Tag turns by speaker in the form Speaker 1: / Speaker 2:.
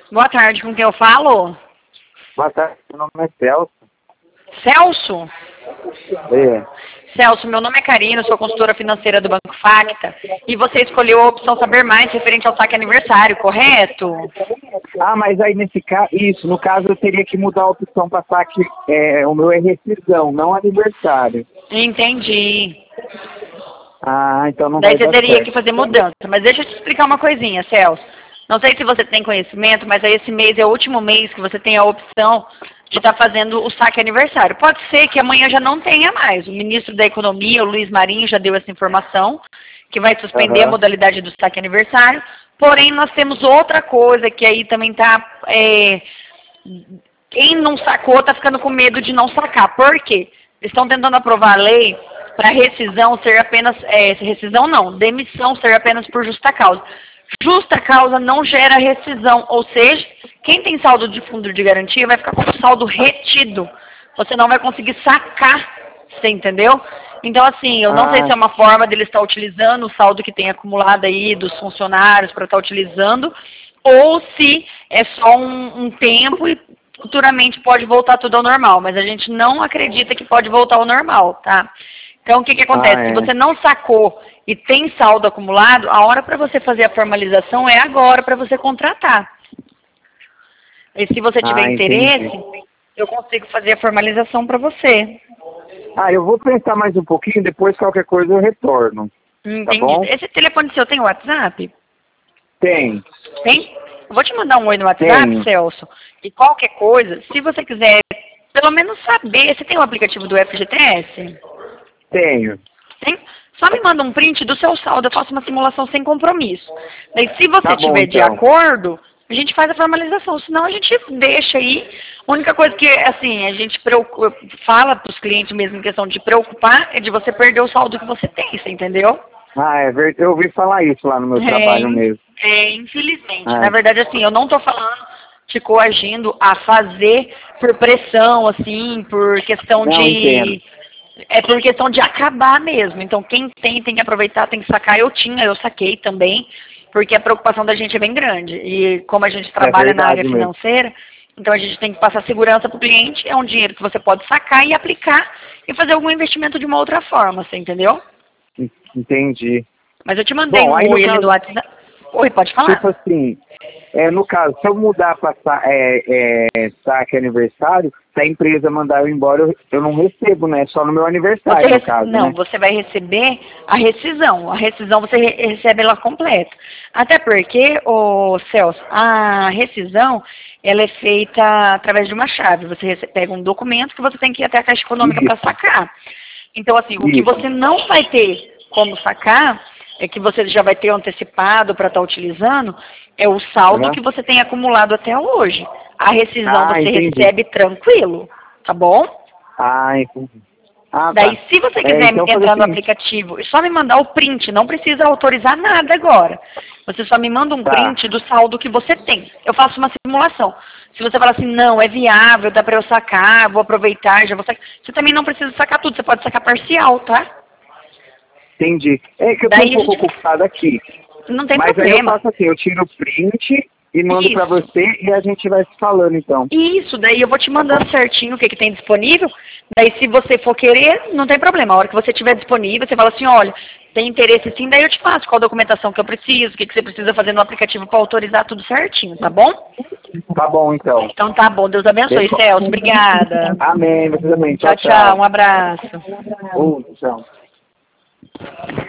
Speaker 1: Boa tarde, com quem eu falo?
Speaker 2: Boa tarde, meu nome é Celso.
Speaker 1: Celso?
Speaker 2: É.
Speaker 1: Celso, meu nome é Karina, sou consultora financeira do Banco Facta e você escolheu a opção Saber Mais referente ao saque aniversário, correto?
Speaker 2: Ah, mas aí nesse caso, no caso eu teria que mudar a opção para saque, o meu é rescisão, não aniversário.
Speaker 1: Entendi.
Speaker 2: Ah, então não
Speaker 1: Daí
Speaker 2: vai
Speaker 1: você
Speaker 2: dar
Speaker 1: teria que
Speaker 2: certo.
Speaker 1: fazer mudança. Mas deixa eu te explicar uma coisinha, Celso. Não sei se você tem conhecimento, mas aí esse mês é o último mês que você tem a opção de estar fazendo o saque aniversário. Pode ser que amanhã já não tenha mais. O ministro da Economia, o Luiz Marinho, já deu essa informação, que vai suspender a
Speaker 2: Aham.
Speaker 1: modalidade do saque aniversário. Porém, nós temos outra coisa que aí também está... quem não sacou está ficando com medo de não sacar. Por quê? Eles estão tentando aprovar a lei para rescisão ser apenas... rescisão não, demissão ser apenas por justa causa. Justa causa não gera rescisão, ou seja, quem tem saldo de fundo de garantia vai ficar com o saldo retido. Você não vai conseguir sacar, você entendeu? Então, assim, eu não sei se
Speaker 2: Ah,
Speaker 1: é uma forma dele estar utilizando o saldo que tem acumulado aí dos funcionários para estar utilizando, ou se é só um tempo e futuramente pode voltar tudo ao normal, mas a gente não acredita que pode voltar ao normal, tá? Então, o que acontece? Se
Speaker 2: é.
Speaker 1: você não sacou e tem saldo acumulado, a hora para você fazer a formalização é agora para você contratar. E se você tiver
Speaker 2: Ah,
Speaker 1: interesse,
Speaker 2: entendi.
Speaker 1: eu consigo fazer a formalização para você.
Speaker 2: Ah, eu vou pensar mais um pouquinho, depois qualquer coisa eu retorno. Tá
Speaker 1: Entendi.
Speaker 2: bom?
Speaker 1: Esse telefone seu tem WhatsApp?
Speaker 2: Tem,
Speaker 1: Tem? Eu vou te mandar um oi no WhatsApp,
Speaker 2: tenho,
Speaker 1: Celso. E qualquer coisa, se você quiser pelo menos saber, você tem o aplicativo do FGTS?
Speaker 2: tenho.
Speaker 1: Tem? Só me manda um print do seu saldo, eu faço uma simulação sem compromisso. Daí, se você
Speaker 2: Tá bom
Speaker 1: tiver de
Speaker 2: então.
Speaker 1: acordo, a gente faz a formalização, senão a gente deixa aí. A única coisa que, assim, a gente fala para os clientes mesmo em questão de preocupar é de você perder o saldo que você tem, você entendeu?
Speaker 2: Ah, é verdade. Eu ouvi falar isso lá no meu trabalho mesmo.
Speaker 1: Infelizmente. Na
Speaker 2: Ah,
Speaker 1: verdade, assim, eu não estou falando te coagindo a fazer por pressão, assim, por questão
Speaker 2: não, entendo.
Speaker 1: de... É por questão de acabar mesmo. Então, quem tem que aproveitar, tem que sacar. Eu saquei também, porque a preocupação da gente é bem grande. E como a gente
Speaker 2: É
Speaker 1: trabalha na área
Speaker 2: verdade mesmo.
Speaker 1: financeira, então a gente tem que passar segurança para o cliente. É um dinheiro que você pode sacar e aplicar e fazer algum investimento de uma outra forma, você entendeu?
Speaker 2: Entendi.
Speaker 1: Mas eu te mandei
Speaker 2: Bom, aí
Speaker 1: um
Speaker 2: no
Speaker 1: oi ali no
Speaker 2: caso,
Speaker 1: WhatsApp. Oi, pode falar?
Speaker 2: tipo assim, no caso, se eu mudar para saque aniversário, se a empresa mandar eu embora, eu não recebo, né? Só no meu aniversário, no caso,
Speaker 1: Não,
Speaker 2: né?
Speaker 1: você vai receber a rescisão. A rescisão você recebe ela completa. Até porque, ô Celso, a rescisão, ela é feita através de uma chave. Você pega um documento que você tem que ir até a Caixa Econômica para
Speaker 2: Isso,
Speaker 1: sacar. Então, assim, o que
Speaker 2: isso.
Speaker 1: você não vai ter como sacar, é que você já vai ter antecipado para estar utilizando, é o saldo
Speaker 2: Aham.
Speaker 1: que você tem acumulado até hoje. A rescisão
Speaker 2: Ah,
Speaker 1: você
Speaker 2: entendi.
Speaker 1: recebe tranquilo, tá bom?
Speaker 2: Ah, entendi. Ah,
Speaker 1: Daí,
Speaker 2: tá.
Speaker 1: se você quiser
Speaker 2: Então fazer o
Speaker 1: entrar no
Speaker 2: seguinte.
Speaker 1: aplicativo, é só me mandar o print, não precisa autorizar nada agora. Você só me manda um
Speaker 2: Tá,
Speaker 1: print do saldo que você tem. Eu faço uma simulação. Se você falar assim, não, é viável, dá para eu sacar, vou aproveitar, já vou sacar. Você também não precisa sacar tudo, você pode sacar parcial, tá?
Speaker 2: entendi. É que eu tô um
Speaker 1: Daí a
Speaker 2: pouco
Speaker 1: gente...
Speaker 2: ocupado aqui.
Speaker 1: Não tem
Speaker 2: Mas aí eu
Speaker 1: problema.
Speaker 2: faço assim, eu tiro o print e mando pra
Speaker 1: Isso.
Speaker 2: você e a gente vai se falando então.
Speaker 1: Isso, daí eu vou te
Speaker 2: Tá bom?
Speaker 1: mandando certinho o que tem disponível. Daí se você for querer, não tem problema. A hora que você tiver disponível, você fala assim, olha, tem interesse sim, daí eu te faço qual documentação que eu preciso, o que você precisa fazer no aplicativo para autorizar tudo certinho, tá bom?
Speaker 2: Tá bom então.
Speaker 1: Então tá bom, Deus abençoe, Celso, obrigada.
Speaker 2: Amém, você também. Tchau,
Speaker 1: Tchau, tchau,
Speaker 2: tchau.
Speaker 1: um abraço.
Speaker 2: Tchau.